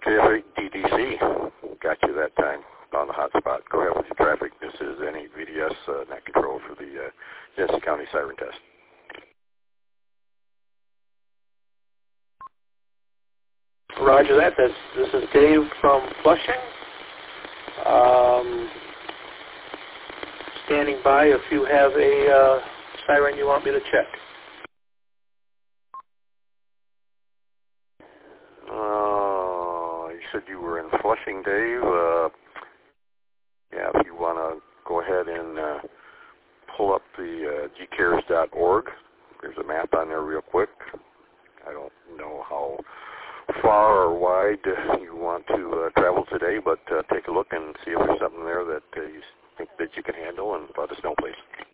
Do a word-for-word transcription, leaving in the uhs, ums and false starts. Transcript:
K F eight D D C, got you that time on the hot spot. Go ahead with your traffic. This is N E V D S, uh, net control for the uh, Genesee County siren test. Roger that. That's, this is Dave from Flushing. Um, standing by if you have a uh, siren you want me to check. Uh, you said you were in Flushing, Dave. Uh, yeah, if you want to go ahead and uh, pull up the uh, g cares dot org. There's a map on there real quick. I don't know how far or wide you want to uh, travel today, but uh, take a look and see if there's something there that uh, you think that you can handle, and let us know, please.